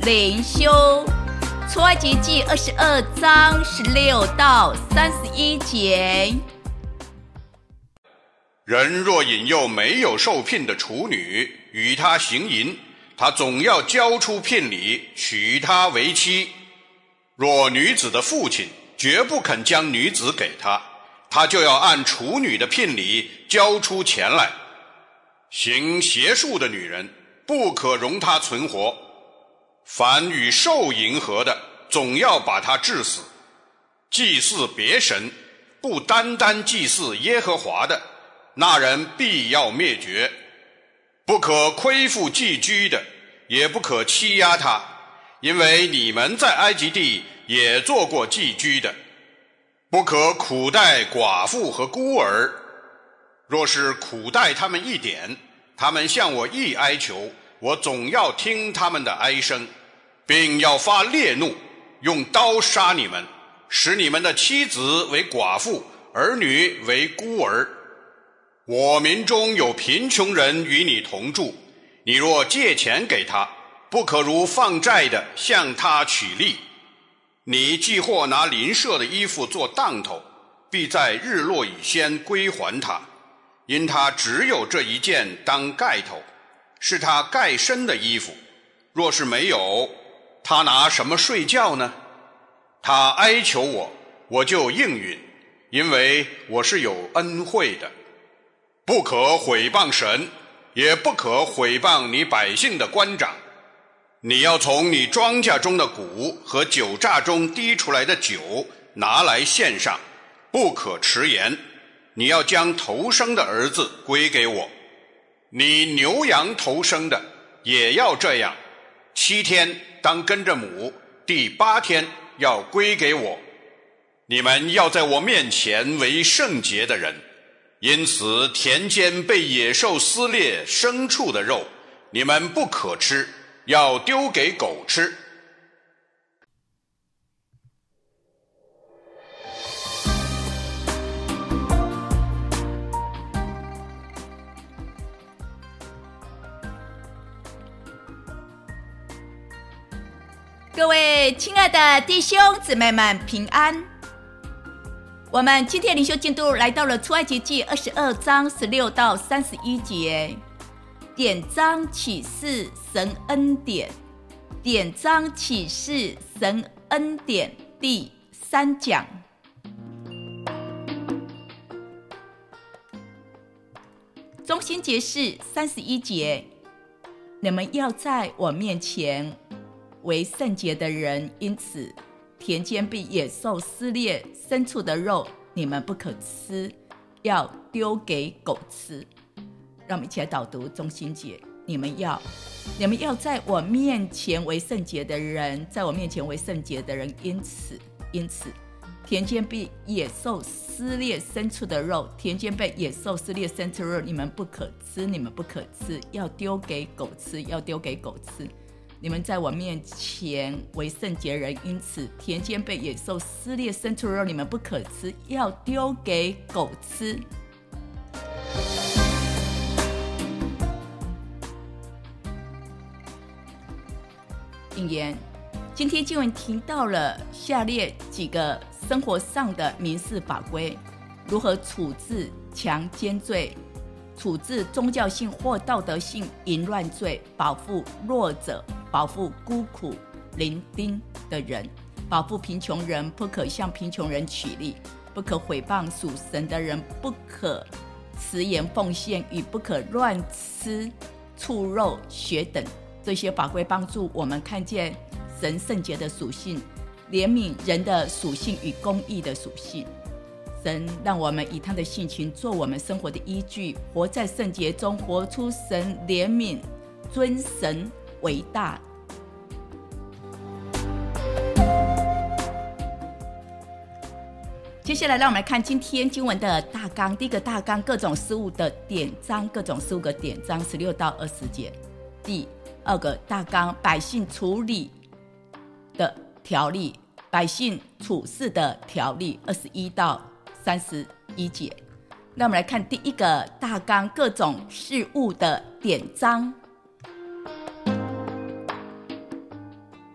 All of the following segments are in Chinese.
灵修。出埃及记22章16到31节。 人若引诱没有受聘的处女与他行淫，他总要交出聘礼，娶她为妻。若女子的父亲绝不肯将女子给他，他就要按处女的聘礼交出钱来。行邪术的女人不可容她存活，凡与兽淫合的，总要把她治死。祭祀别神，不单单祭祀耶和华的，那人必要灭绝。不可亏负寄居的，也不可欺压他，因为你们在埃及地也做过寄居的。不可苦待寡妇和孤儿，若是苦待他们一点，他们向我一哀求，我总要听他们的哀声，并要发烈怒，用刀杀你们，使你们的妻子为寡妇，儿女为孤儿。我民中有贫穷人与你同住，你若借钱给他，不可如放债的向他取利。你既或拿邻舍的衣服做当头，必在日落以先归还他，因他只有这一件当盖头，是他盖身的衣服。若是没有，他拿什么睡觉呢？他哀求我，我就应允，因为我是有恩惠的。不可毁谤神，也不可毁谤你百姓的官长。你要从你庄稼中的谷和酒榨中滴出来的酒拿来献上，不可迟延。你要将头生的儿子归给我。你牛羊头生的也要这样，7天当跟着母，第8天要归给我。你们要在我面前为圣洁的人。因此田间被野兽撕裂牲畜的肉，你们不可吃，要丢给狗吃。 各位亲爱的弟兄姊妹们平安。我们今天灵修进度来到了出埃及记22章16到31节。典章启示神恩典，典章启示神恩典第3讲。中心节是31节，你们要在我面前为圣洁的人，因此田间被野兽撕裂牲畜的肉，你们不可吃，要丢给狗吃。让我们一起来导读中心节。你们要在我面前为圣洁的人，在我面前为圣洁的人，因此田间被野兽撕裂牲畜的肉，田间被野兽撕裂牲畜的肉，你们不可吃，要丢给狗吃，要丢给狗吃。你们在我面前为圣洁人，因此田间被野兽撕裂牲畜的肉，你们不可吃，要丢给狗吃。引言：今天经文提到了下列几个生活上的民事法规，如何处置强奸罪，处置宗教性或道德性淫乱罪，保护弱者，保护孤苦伶仃的人，保护贫穷人，不可向贫穷人取利，不可毁谤属神的人，不可迟延奉献，与不可乱吃畜肉血等。这些法规帮助我们看见神圣洁的属性，怜悯人的属性与公义的属性。神让我们以他的性情做我们生活的依据，活在圣洁中，活出神怜悯、尊神为大。接下来让我们来看今天经文的大纲。第一个大纲，各种事物的典章，各种事物的典章16到20节。第二个大纲，百姓处理的条例，百姓处事的条例21到31节。那我们来看第一个大纲，各种事物的典章。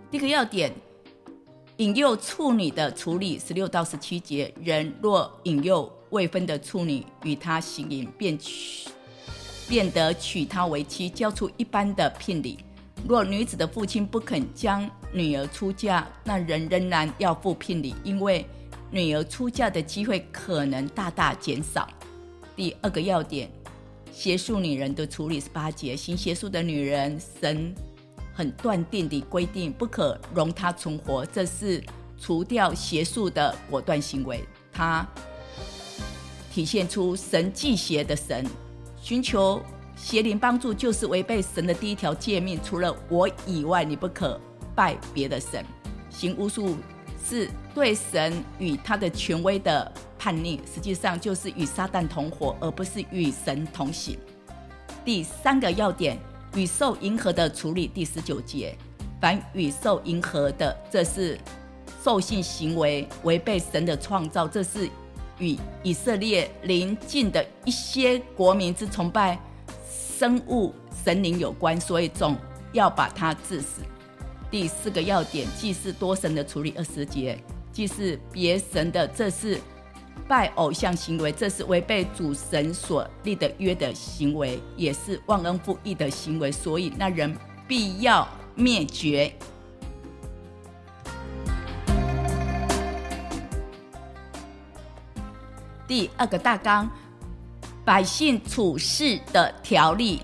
第一个要点，引诱处女的处理16到17节，人若引诱未婚的处女与他行淫，便得娶她为妻，交出一般的聘礼。若女子的父亲不肯将女儿出嫁，那人仍然要付聘礼，因为女儿出嫁的机会可能大大减少。第二个要点，邪术女人的处理18节，行邪术的女人，神很断定地规定不可容她存活，这是除掉邪术的果断行为。它体现出神忌邪的神，寻求邪灵帮助就是违背神的第一条诫命，除了我以外你不可拜别的神。行巫术是对神与他的权威的叛逆，实际上就是与撒旦同伙，而不是与神同行。第三个要点，与兽迎合的处理第19节，凡与兽迎合的，这是兽性行为，违背神的创造，这是与以色列邻近的一些国民之崇拜生物神灵有关，所以总要把它治死。第4个要点，祭祀多神的处理20节，祭祀别神的，这是拜偶像行为，这是违背主神所立的约的行为，也是忘恩负义的行为，所以那人必要灭绝。第2个大纲，百姓处事的条例。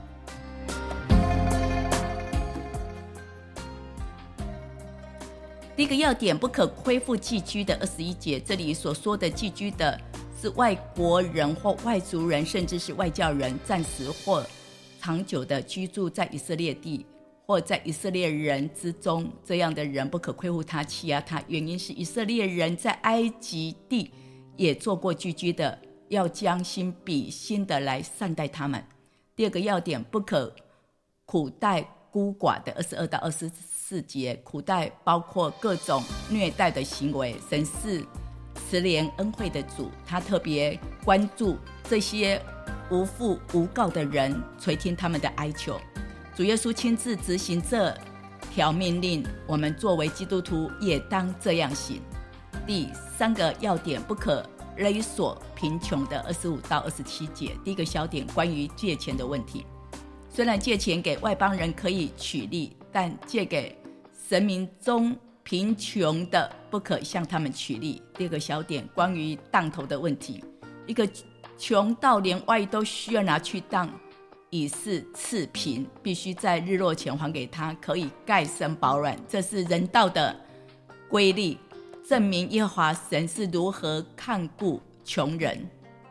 第一个要点，不可恢复寄居的21节，这里所说的寄居的是外国人或外族人，甚至是外教人，暂时或长久的居住在以色列地或在以色列人之中，这样的人不可亏负他、欺压他，原因是以色列人在埃及地也做过寄居的，要将心比心的来善待他们。第2个要点，不可苦待孤寡的22到24节，苦待包括各种虐待的行为。神是慈怜恩惠的主，他特别关注这些无父无告的人，垂听他们的哀求。主耶稣亲自执行这条命令，我们作为基督徒也当这样行。第3个要点，不可勒索贫穷的25到27节。第一个小点，关于借钱的问题。虽然借钱给外邦人可以取利，但借给神民中贫穷的不可向他们取利。第2个小点，关于当头的问题。一个穷到连外衣都需要拿去当，以示赐贫，必须在日落前还给他，可以盖身保暖，这是人道的规律，证明耶和华神是如何看顾穷人。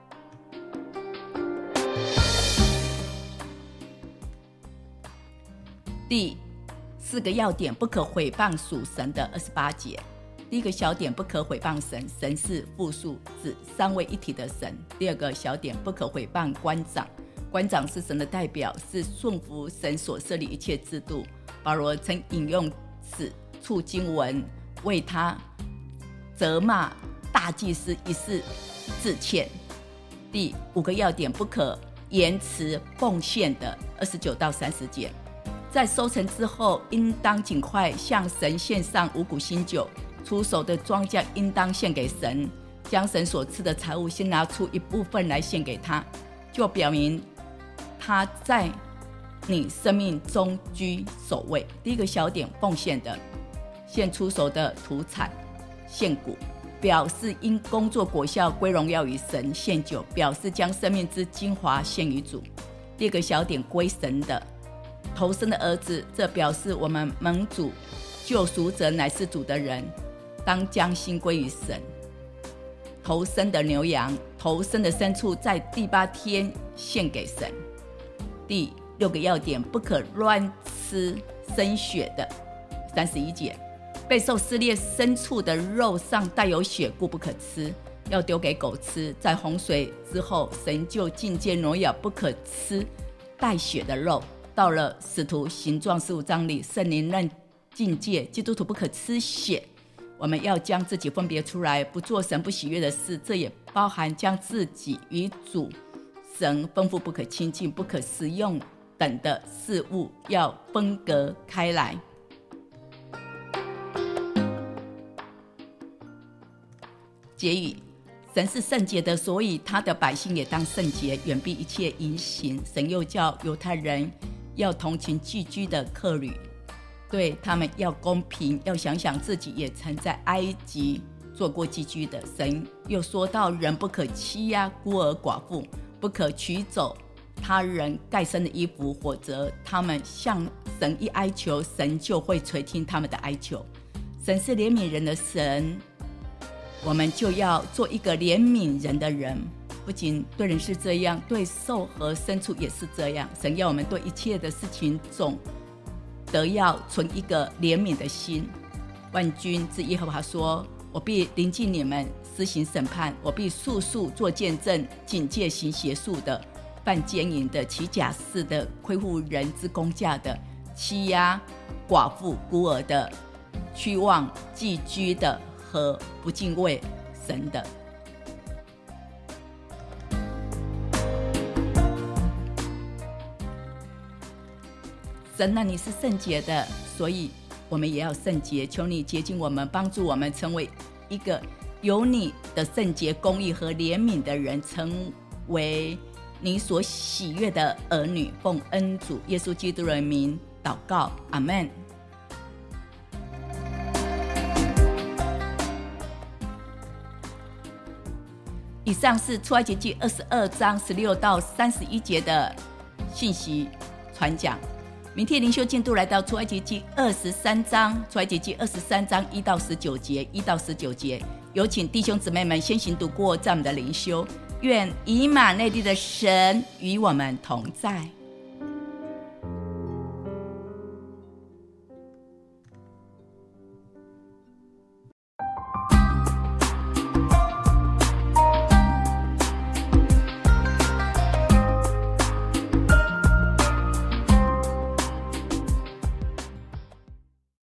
第4个要点，不可毁谤属神的28节。第一个小点，不可毁谤神，神是复数，指三位一体的神。第2个小点，不可毁谤官长，官长是神的代表，是顺服神所设立一切制度。保罗曾引用此处经文为他责骂大祭司一事致歉。第5个要点，不可延迟奉献的29到30节。在收成之后，应当尽快向神献上五谷新酒，出手的庄稼应当献给神，将神所赐的财物先拿出一部分来献给他，就表明他在你生命中居首位。第1个小点，奉献的，献出手的土产，献谷，表示因工作果效归荣耀于神；献酒，表示将生命之精华献于主。第2个小点，归神的，头生的儿子，这表示我们蒙主救赎者乃是主的人，当将心归于神。头生的牛羊，头生的牲畜，在第8天献给神。第6个要点，不可乱吃生血的31节，被受撕裂牲畜的肉上带有血，故不可吃，要丢给狗吃。在洪水之后，神就禁戒挪亚不可吃带血的肉。到了使徒行状15章里，圣灵仍禁戒基督徒不可吃血。我们要将自己分别出来，不做神不喜悦的事，这也包含将自己与主神吩咐不可亲近、不可食用等的事物要分隔开来。 结语：神是圣洁的，所以他的百姓也当圣洁，远避一切淫行。神又叫犹太人要同情寄居的客旅，对他们要公平，要想想自己也曾在埃及做过寄居的。神又说到，人不可欺压孤儿寡妇，不可取走他人盖身的衣服，否则他们向神一哀求，神就会垂听他们的哀求。神是怜悯人的神，我们就要做一个怜悯人的人，不仅对人是这样，对兽和牲畜也是这样。神要我们对一切的事情总得要存一个怜悯的心。万军之耶和华说，我必临近你们，施行审判，我必速速做见证，警戒行邪术的，犯奸淫的，起假誓的，亏负人之公价的，欺压寡妇孤儿的，屈枉寄居的，和不敬畏神的。神啊，你是圣洁的，所以我们也要圣洁。求你洁净我们，帮助我们成为一个有你的圣洁、公义和怜悯的人，成为你所喜悦的儿女。奉恩主耶稣基督的名祷告，阿们。以上是出埃及记22章16到31节的信息传讲。明天灵修进度来到出埃及记23章，出埃及记23章1到19节，有请弟兄姊妹们先行读过这样的灵修。愿以马内利的神与我们同在。